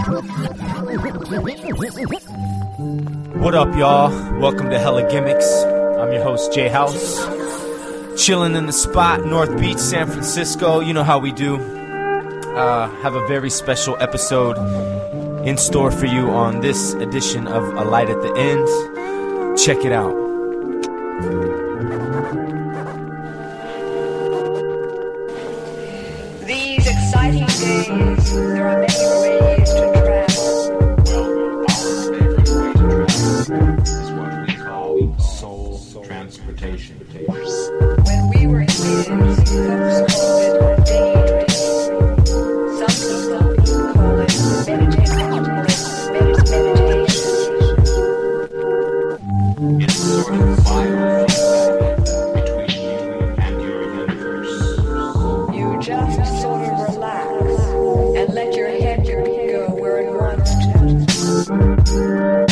What up, y'all? Welcome to Hella Gimmicks. I'm your host, Jay House. Chilling in the spot, North Beach, San Francisco. You know how we do. Have a very special episode in store for you on this edition of A Light at the End. Check it out. These exciting days, there are many ways to travel. Well, our favorite way to travel is what we call soul transportation. When we were kids, folks called it daydreaming. Some people call it meditation. It's sort of biofeedback between you and your universe. You just sort of relax and let your head go where it wants to.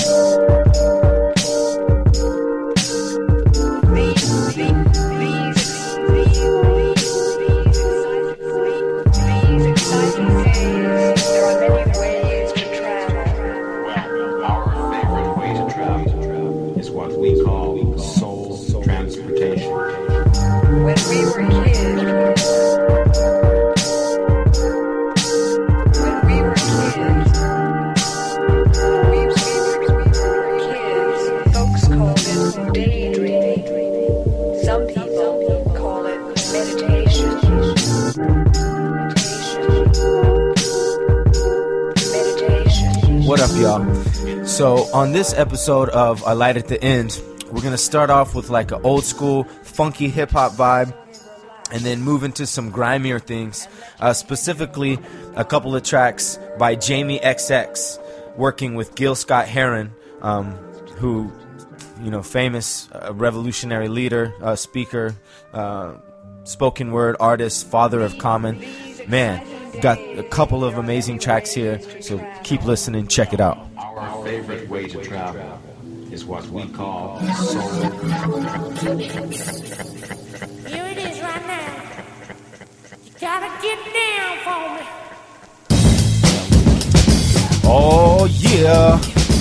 These exciting days, there are many ways to travel. Well, our favorite way to travel is what we call soul transportation. When we were kids, folks called it daydreaming. Some people call it meditation. What up, y'all? So, on this episode of A Light at the End, we're going to start off with like an old school, funky hip-hop vibe, and then move into some grimier things, specifically a couple of tracks by Jamie XX, working with Gil Scott-Heron, who, you know, famous revolutionary leader, speaker, spoken word artist, father of Common. Man, got a couple of amazing tracks here, so keep listening, check it out. Our favorite way to travel is what we call soul. Here it is right now. You gotta get down for me. Oh yeah.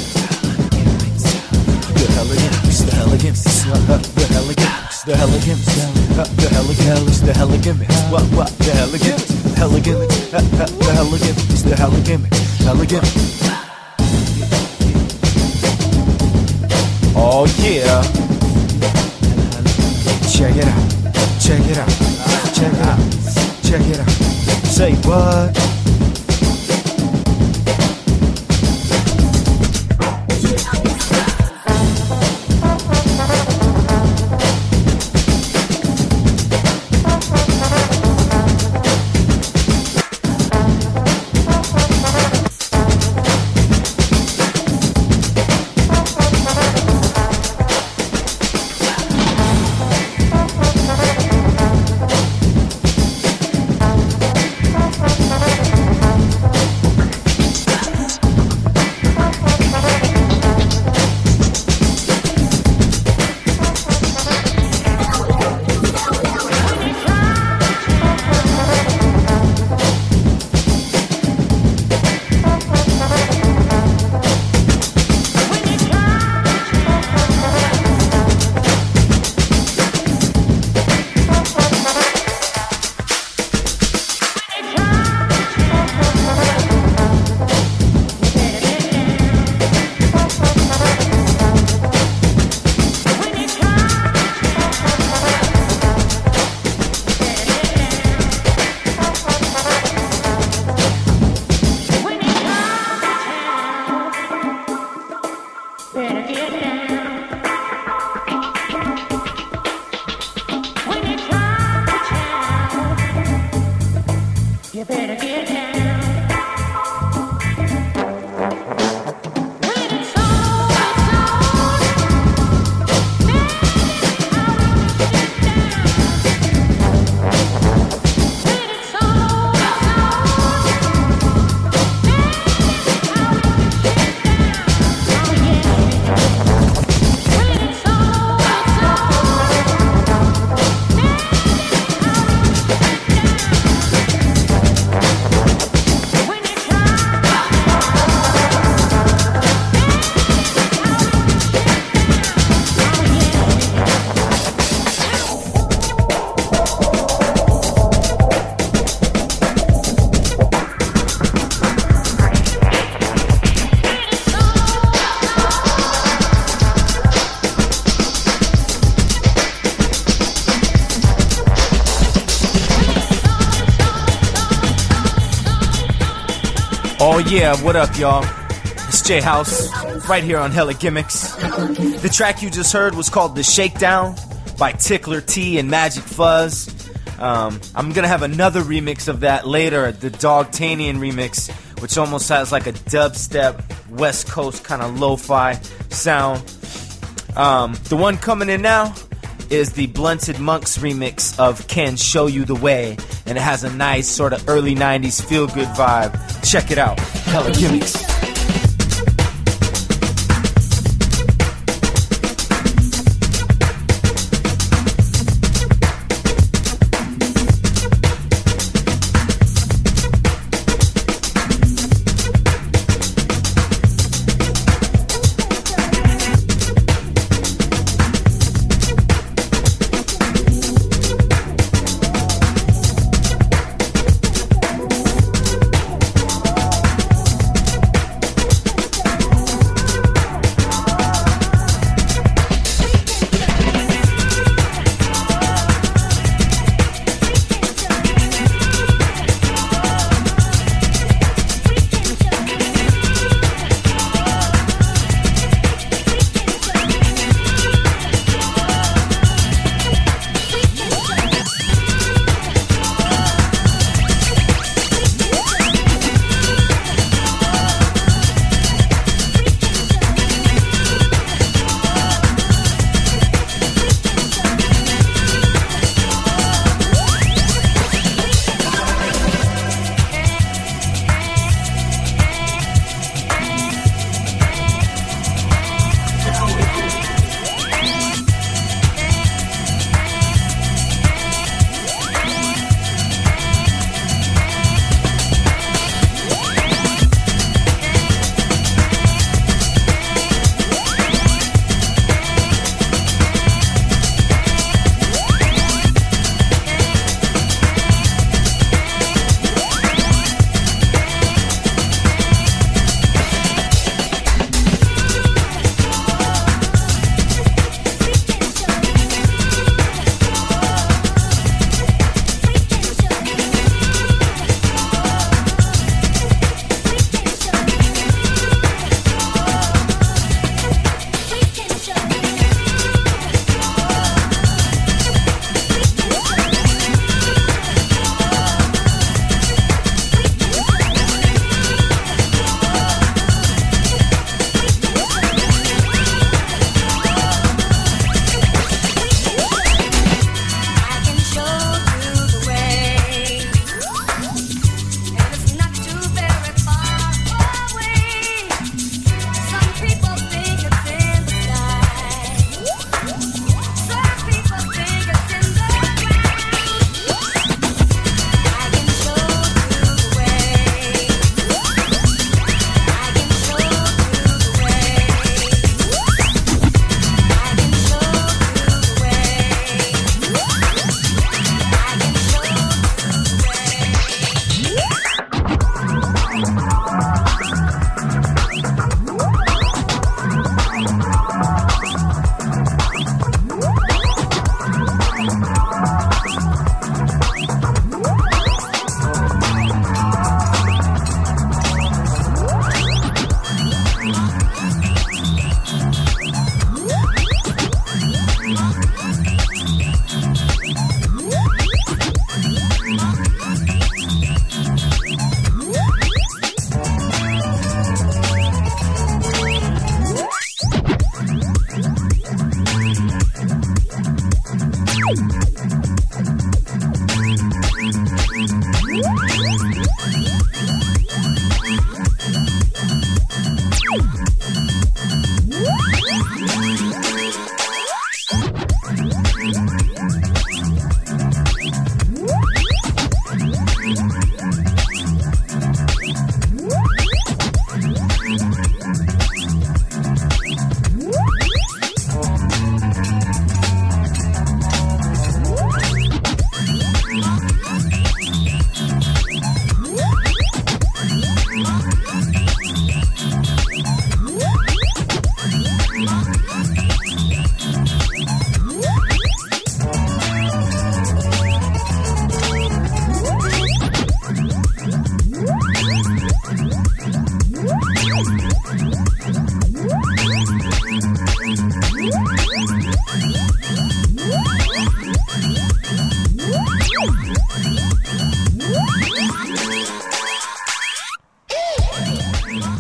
The Hella Gimmicks, the Hella Gimmicks, the Hella Gimmicks, the Hella Gimmicks, the Hella Gimmicks, the Hella Gimmicks, what, the Hella Gimmicks, Hella Gimmicks, the Hella Gimmicks, the Hella Gimmicks, Hella Gimmicks. Oh yeah. Check it out, check it out, check it out, check it out. Say what? yeah, what up, y'all? It's J House, right here on Hella Gimmicks. The track you just heard was called The Shakedown by Tickler T and Magic Fuzz. I'm gonna have another remix of that later, the Dogtanian remix, which almost has like a dubstep, West Coast kind of lo-fi sound. The one coming in now is the Blunted Monks remix of Can Show You the Way, and it has a nice sort of early 90s feel-good vibe. Check it out. Hella Gimmicks.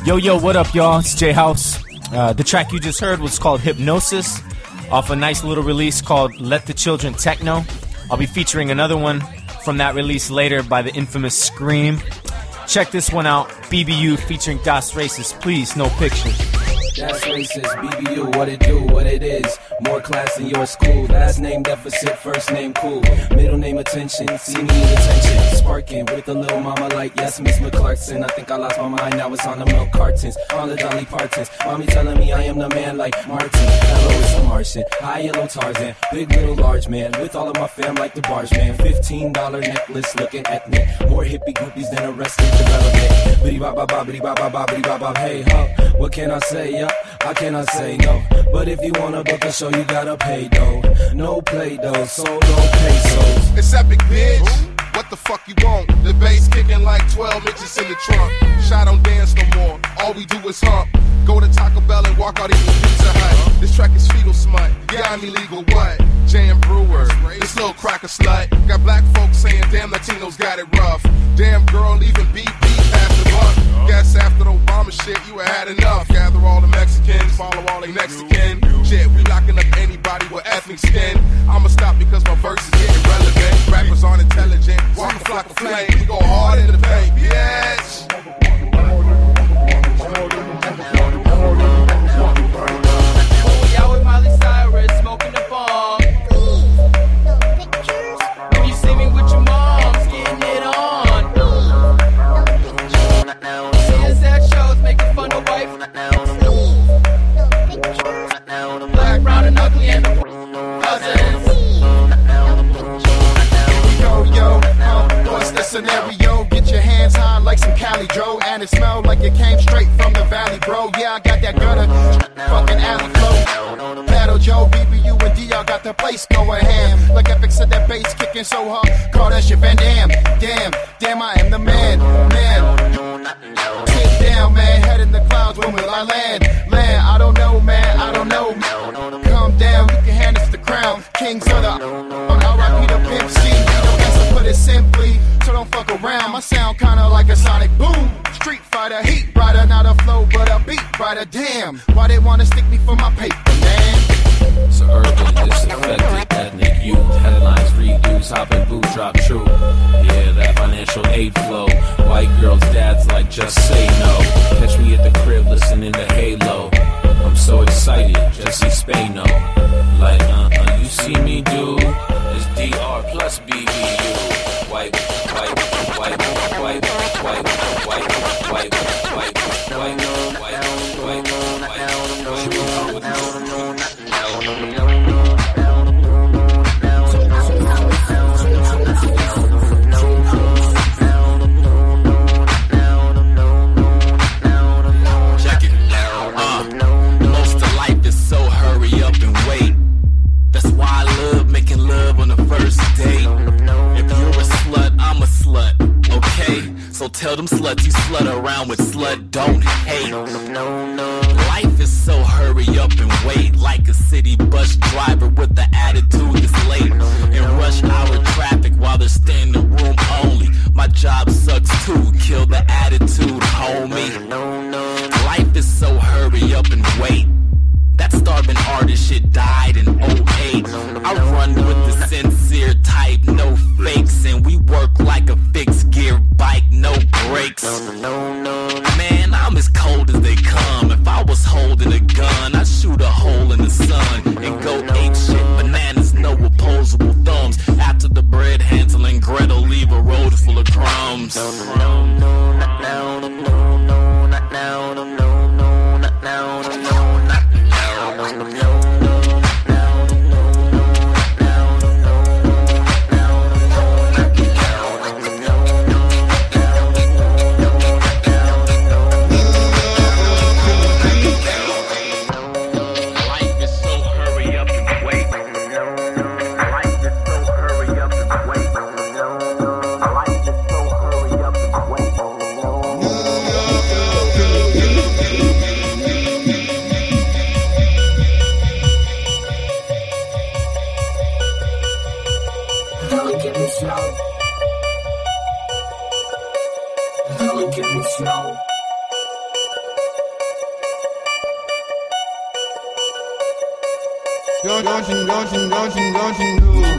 Yo, what up, y'all? It's J House. The track you just heard was called Hypnosis, off a nice little release called Let the Children Techno. I'll be featuring another one from that release later by the infamous Scream. Check this one out, BBU featuring Das Racist. Please, no pictures. That's racist, BBU, what it do, what it is. More class in your school. Last name deficit, first name cool. Middle name attention, see me in attention. Sparking with a little mama like, yes, Miss McClarkson. I think I lost my mind, now it's on the milk cartons. On the Dolly Partons. Mommy telling me I am the man like Martin. Hello, it's a Martian. High yellow Tarzan. Big little large man. With all of my fam like the barge man. $15 necklace looking ethnic. More hippie groupies than Arrested Development. Biddy bop bop bop, biddy bop bop bop, biddy bop bop. Hey ho, what can I say, yo? I cannot say no. But if you wanna book a show, you gotta pay though. No play though, so don't pesos. It's epic, bitch. What the fuck you want? The bass kicking like 12 inches in the trunk. Shot don't dance no more. All we do is hump. Go to Taco Bell and walk out eating Pizza Hut. This track is fetal smut. Yeah, I'm illegal what? Jam Brewer. This little cracker slut. Got black folks saying damn Latinos got it rough. Damn girl leaving beat after buck. Guess after the Obama shit you had enough. Gather all the Mexicans, follow all they next to kin. Shit, we locking up anybody with ethnic skin. I'ma stop because my verse is getting relevant. Rappers aren't intelligent. Walk a flock of flame. We go hard in the paint, bitch. We out with Miley Cyrus, smoking the bomb. If you see me with your moms, getting it on. Seeing sad shows, making fun of wife. Black, brown, and ugly, and cousins. What's the scenario? Get your hands high like some Cali Dro, and it smell like it came straight from the valley, bro. Yeah, I got that gutter, fucking alley flow. Battle Joe, BBU and D, I got the place going ham. Like Epic said, that bass kicking so hard, call that shit Van Damme. Damn, I am the man. Sit down, man, head in the clouds, when will I land? I don't know, man, I don't know. Come down, you can hand us the crown. Kings of the R.I.P. the Pimp C. Put it simply, so don't fuck around. My sound kinda like a sonic boom. Street fighter, heat rider, not a flow, but a beat rider. Damn, why they wanna stick me for my paper, man? So urban, disaffected, ethnic youth. Headlines, reuse, hopping, boot, drop, true. Yeah, that financial aid flow. White girls, dads like just say no. Catch me at the crib listening to Halo. I'm so excited, Jesse Spano. Like, you see me do? It's DR plus BBU. White, white, white, white, white, white, white, white, white, white, Check it. Most of life is so hurry up and wait. That's why I love making love on the first date. If you're a slut, I'm a slut, okay? So tell them sluts you slut around with slut, don't hate. Life is so hurry up and wait. Like a city bus driver with the attitude that's late. In rush hour traffic while they're staying in the room only. My job sucks too, kill the attitude, homie. Life is so hurry up and wait. That starving artist shit died in 08. I run with the sincere type, no fakes. And we work like a fixed gear bike, no brakes. Man, I'm as cold as they come. If I was holding a gun, I'd shoot a hole in the sun and go ape shit. Bananas, no opposable thumbs. After the bread, Hansel and Gretel leave a road full of crumbs. Don't you know?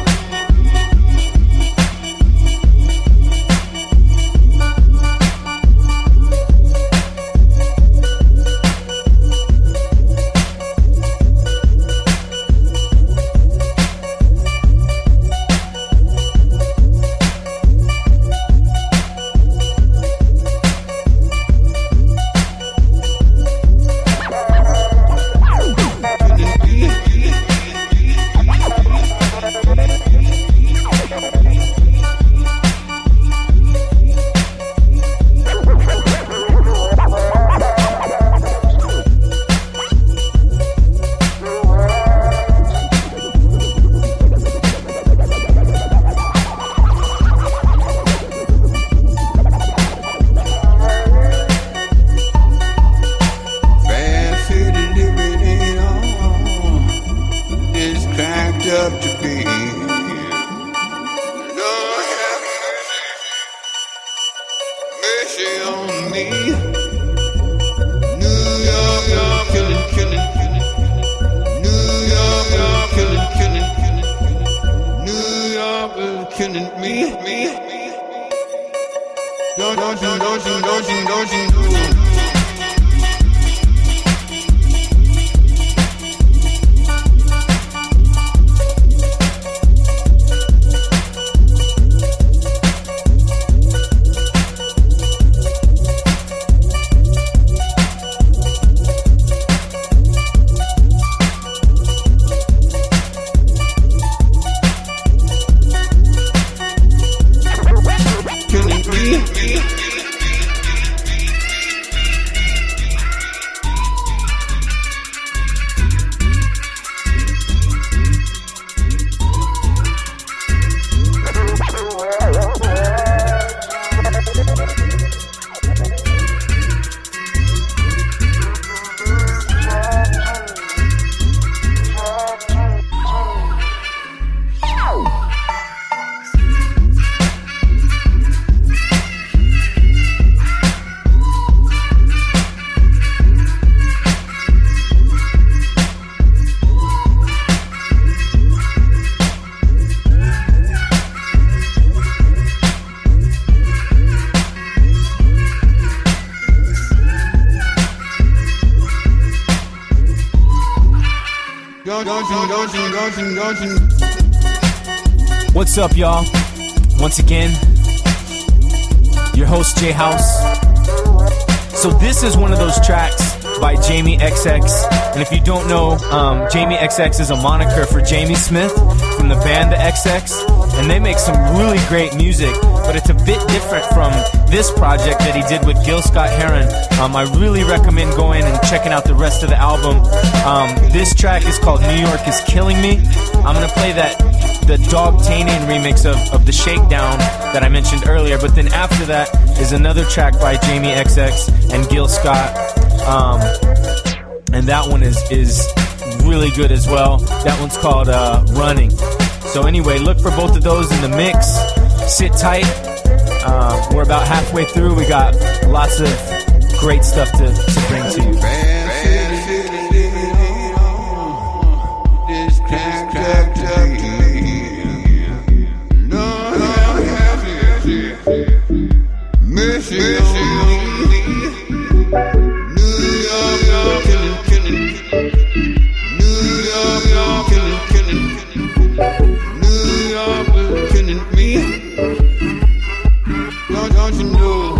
What's up, y'all? Once again, your host, J House. So this is one of those tracks by Jamie XX. And if you don't know, Jamie XX is a moniker for Jamie Smith from the band The XX. And they make some really great music, but it's a bit different from this project that he did with Gil Scott-Heron. I really recommend going and checking out the rest of the album. This track is called New York is Killing Me. I'm going to play the Dog Tanian remix of the Shakedown that I mentioned earlier, but then after that is another track by Jamie XX and Gil Scott, and that one is really good as well. That one's called Running. So anyway, look for both of those in the mix. Sit tight. We're about halfway through. We got lots of great stuff to bring to you. Don't you know?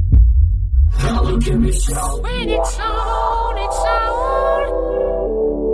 When it's on,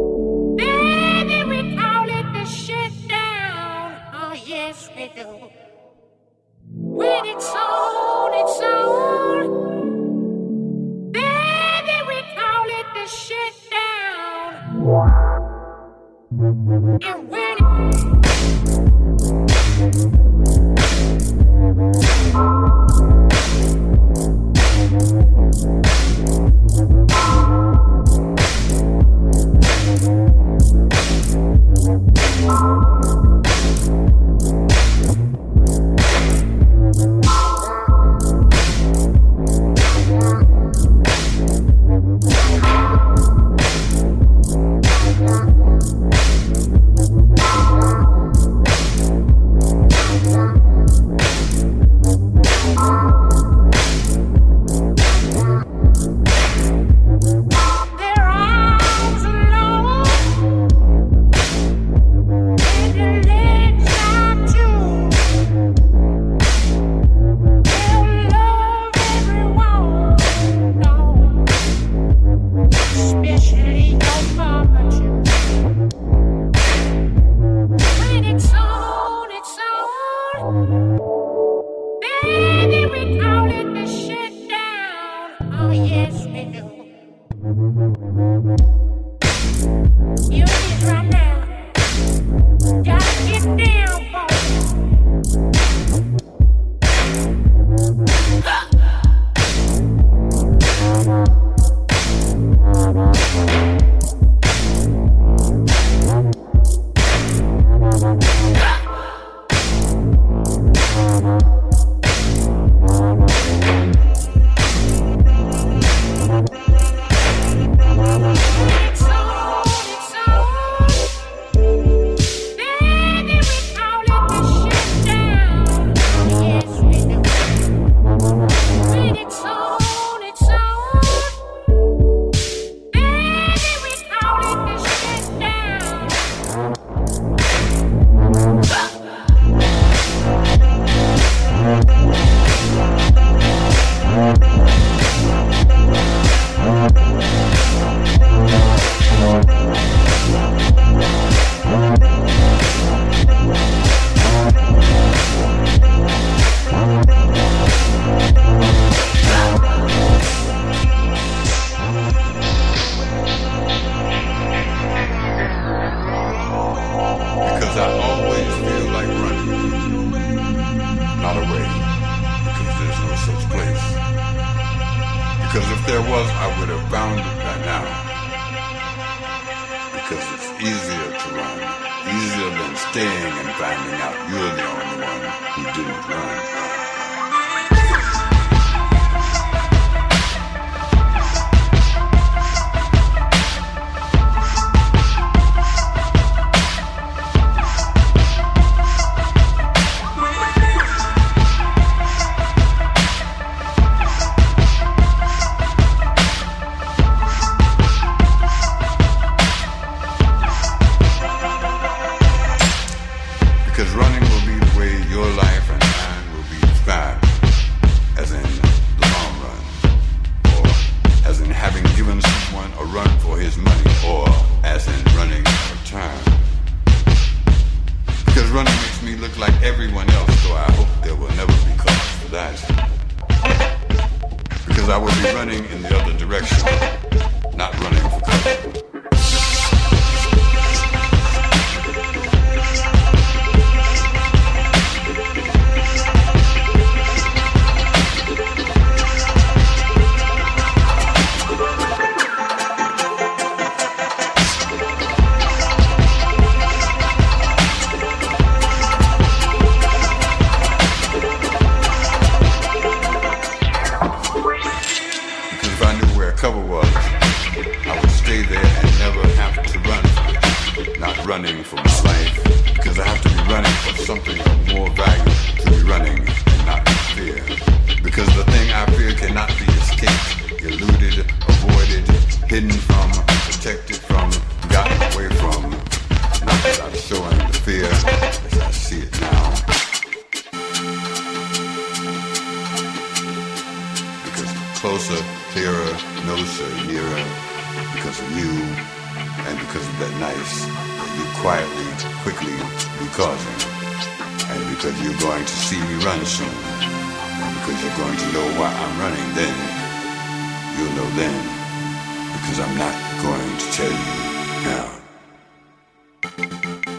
Because I'm not going to tell you now.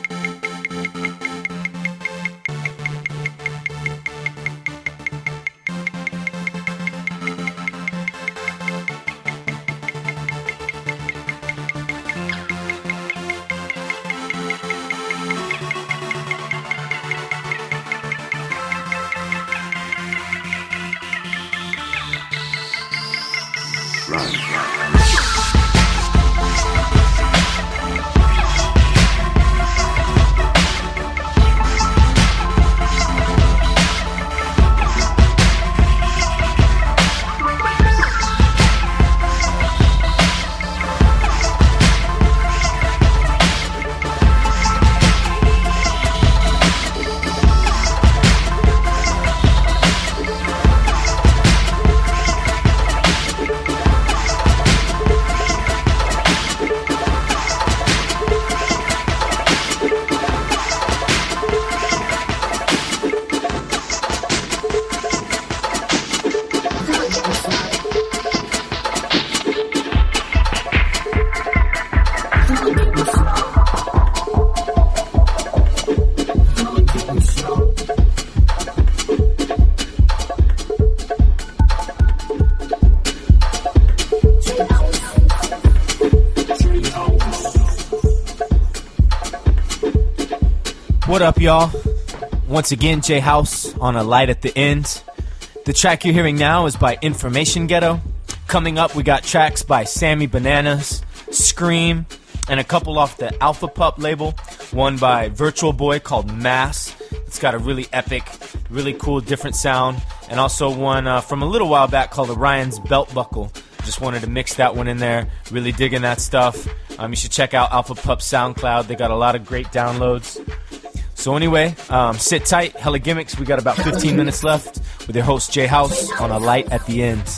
What up, y'all? Once again, J House on A Light at the End. The track you're hearing now is by Information Ghetto. Coming up, we got tracks by Sammy Bananas, Scream, and a couple off the Alpha Pup label. One by Virtual Boy called Mass. It's got a really epic, really cool, different sound. And also one from a little while back called Orion's Belt Buckle. Just wanted to mix that one in there. Really digging that stuff. You should check out Alpha Pup SoundCloud. They got a lot of great downloads. So anyway, sit tight, hella gimmicks. We got about 15 minutes left with your host J House on A Light at the End.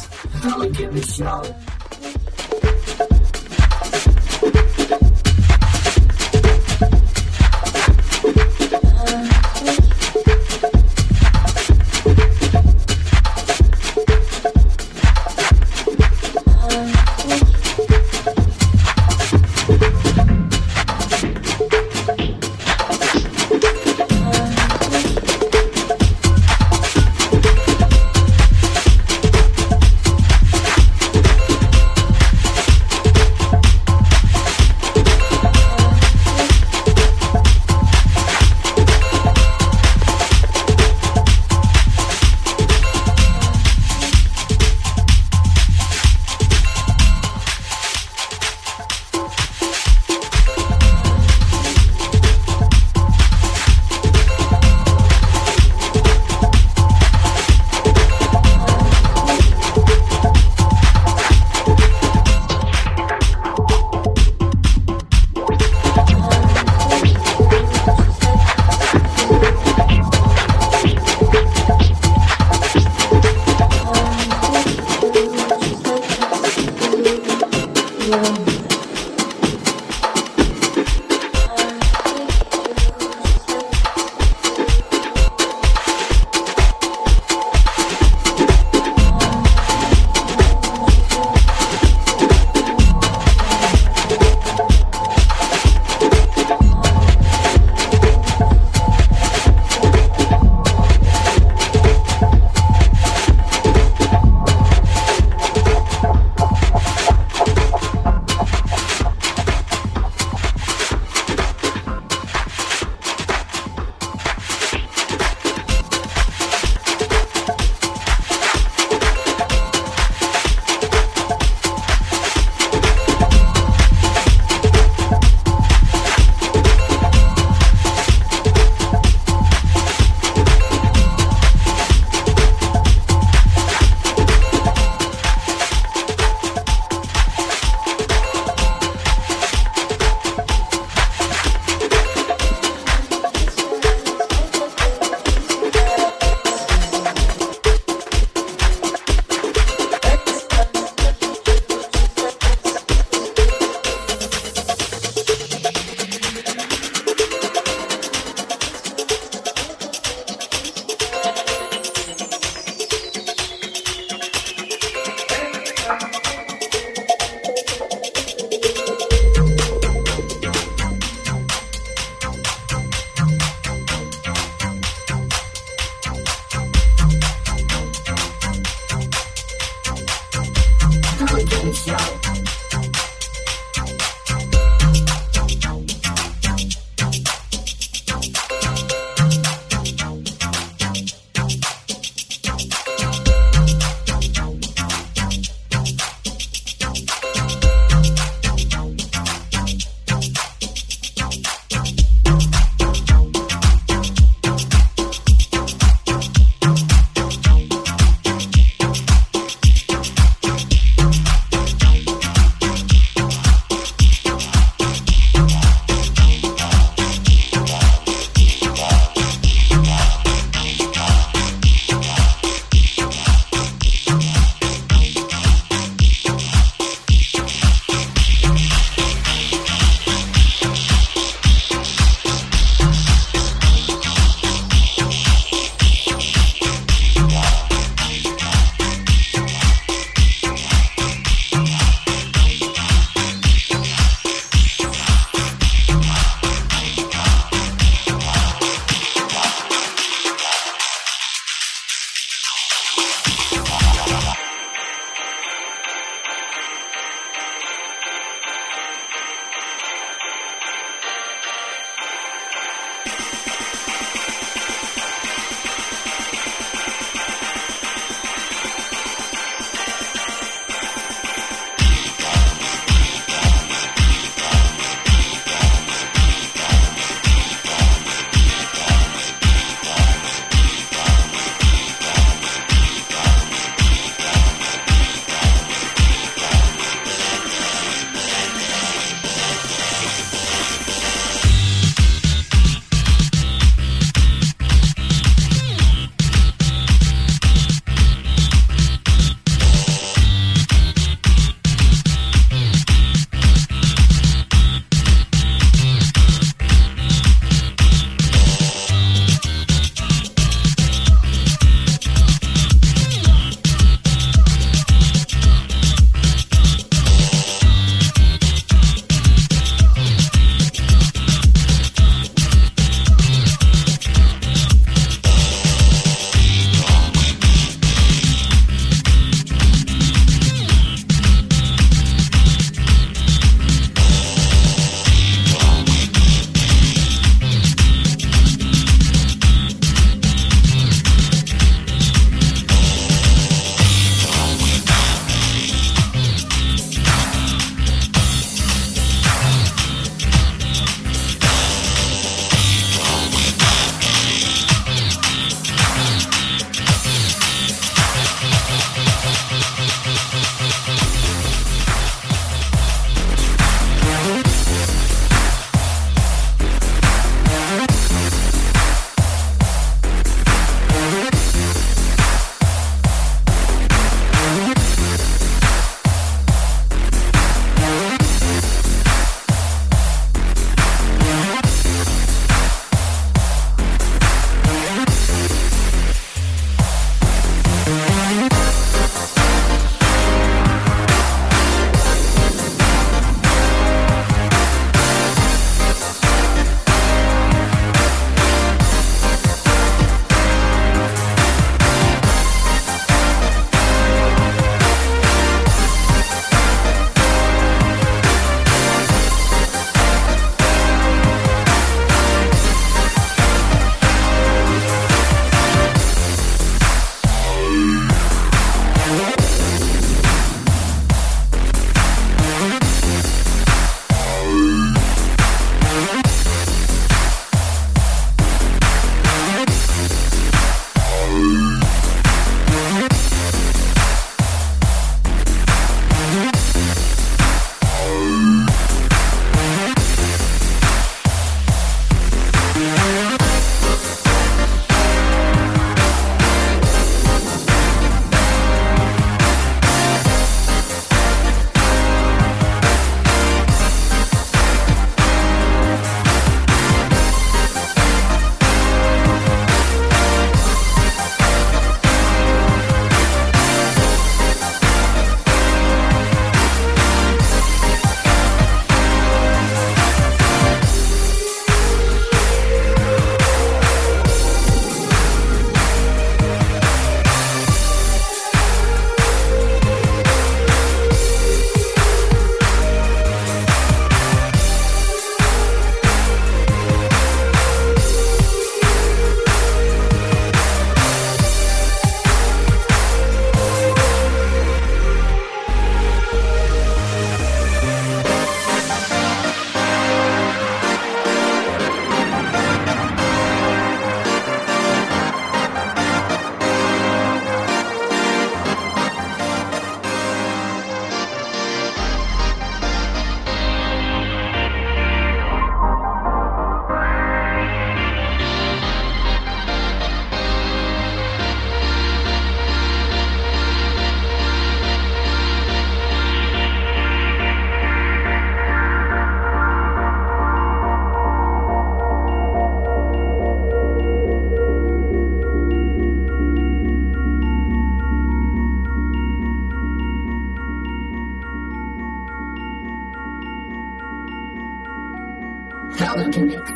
Pelican Mix.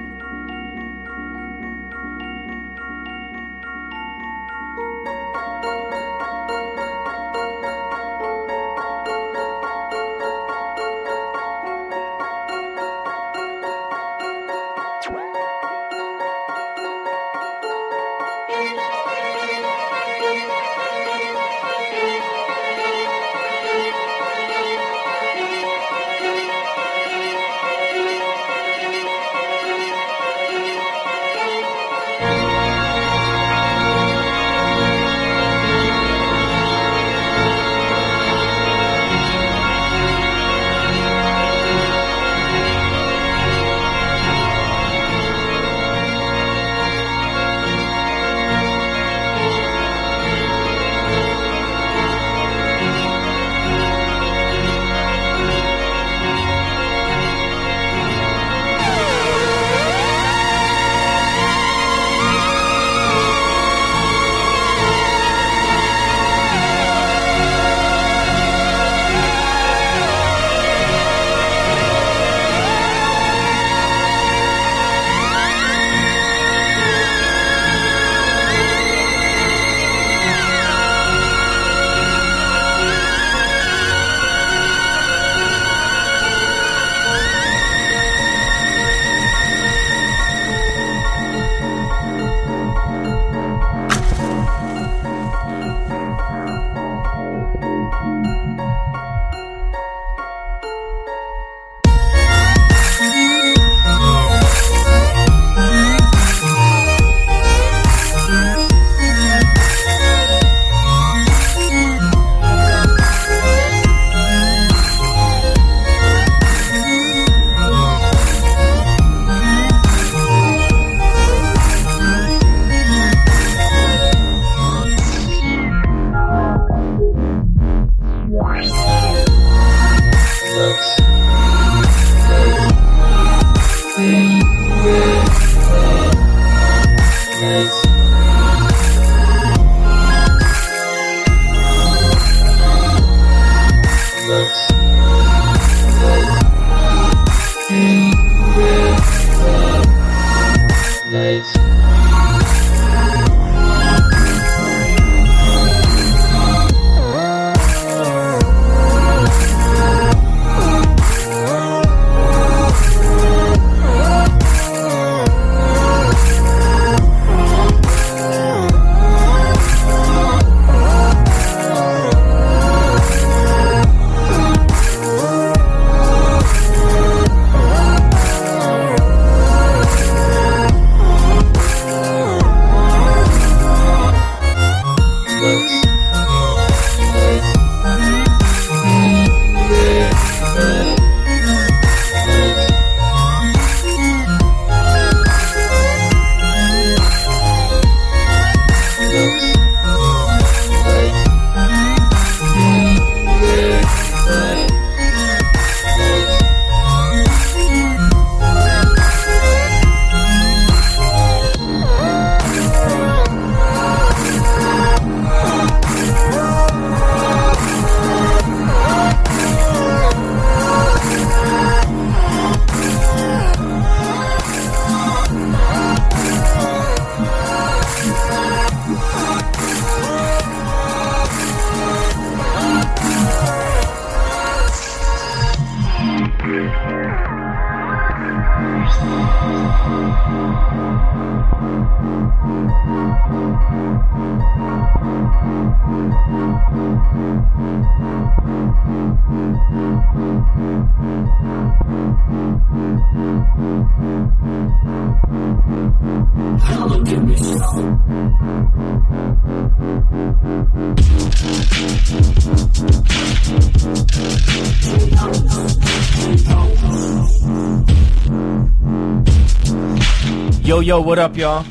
Yo, what up, y'all?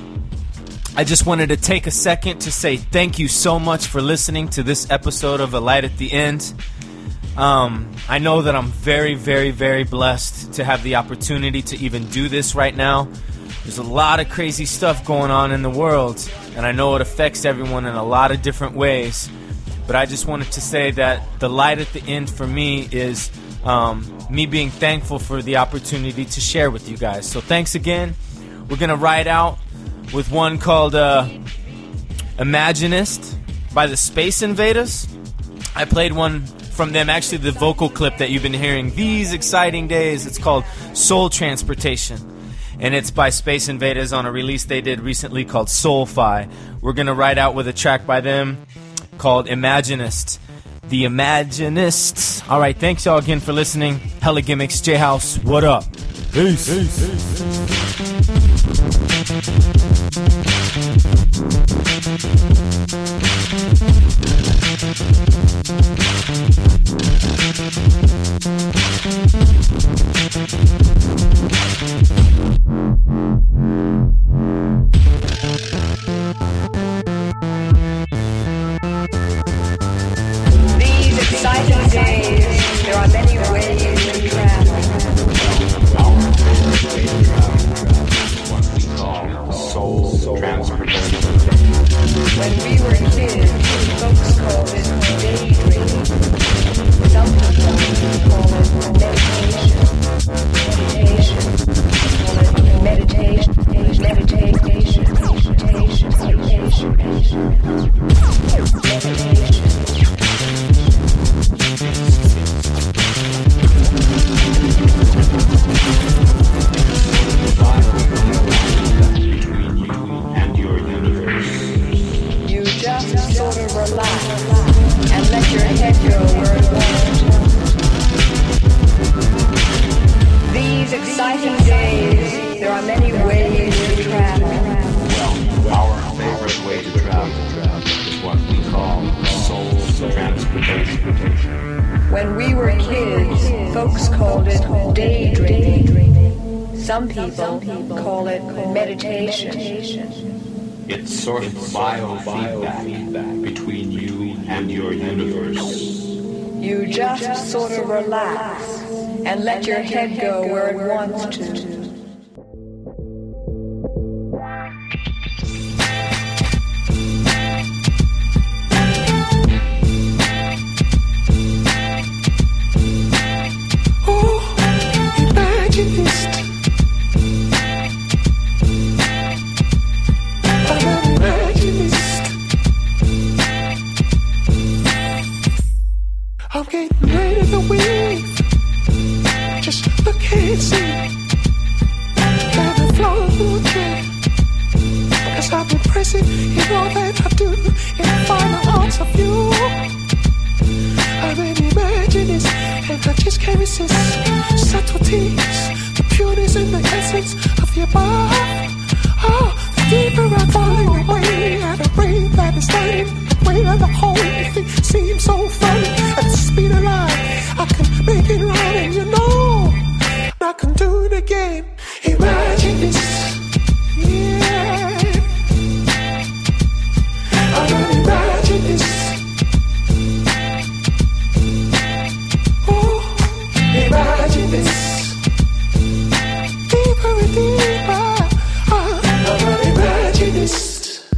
I just wanted to take a second to say thank you so much for listening to this episode of A Light at the End. I know that I'm very, very, very blessed to have the opportunity to even do this right now. There's a lot of crazy stuff going on in the world, and I know it affects everyone in a lot of different ways. But I just wanted to say that the light at the end for me is me being thankful for the opportunity to share with you guys. So thanks again. We're going to ride out with one called Imaginist by the Space Invaders. I played one from them, actually the vocal clip that you've been hearing these exciting days. It's called Soul Transportation. And it's by Space Invaders on a release they did recently called Soul-Fi. We're going to ride out with a track by them called Imaginist. The Imaginists. All right, thanks y'all again for listening. Hella Gimmicks, J-House, what up? Peace. These exciting days, there are many ways to travel. What we call soul transportation. When we were kids, folks called it daydreaming. Some people call it meditation. You just sort of relax and let your head go where it wants. These exciting days, there are many ways to travel. Our favorite way to travel is what we call soul transportation. When we were kids, folks called it daydreaming. Some people call it meditation. It's sort of biofeedback between you and your universe. You just sort of relax and let your head go where it wants to. I'm getting ready to wave. Just look and see. Let the flow okay. Because I've been present in all that I do. In the final arts of you. I'm an imaginist and I just can't resist. Subtleties, the pureness and the essence of your body. Oh, the deeper I'm falling away at a rate that is lighting. Way of the whole thing seems so funny. At the speed of light, I can make it right, and you know I can do it again. Imagine this, yeah. I'm gonna imagine this. Oh, imagine this. Deeper and deeper. I'm gonna imagine this.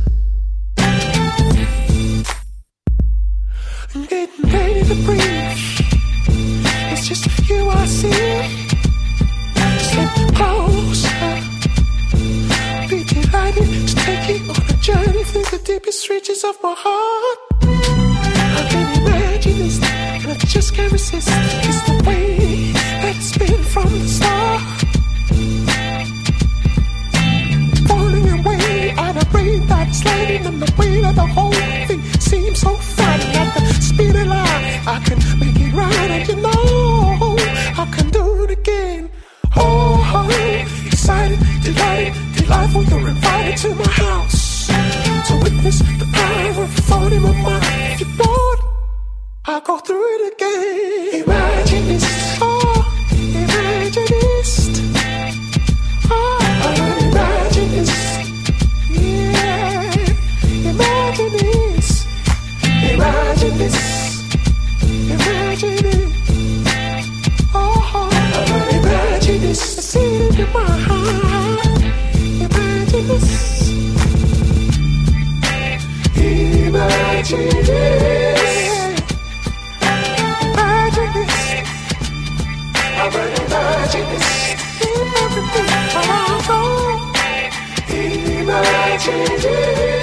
I'm getting ready to breathe. It's just you I see. Step closer. Be delighted to take you on a journey through the deepest reaches of my heart. I can imagine this, and I just can't resist. It's the way that it's been from the start. Falling away at a rate that's lighting, and the weight of the whole thing seems so frightening. At the speed of light, I can make it right, and you know I can do it again. Oh, excited, delighted, delightful. You're invited to my house to witness the power of thought in my mind. If you're bored, I'll go through it again. Imagine this, oh, imaginist. Oh, I'm an imaginist, yeah, imagine this. Imagine this, imagine it. Oh, I'm an imaginist. I see it in my heart. Imagine this, imagine this. change it.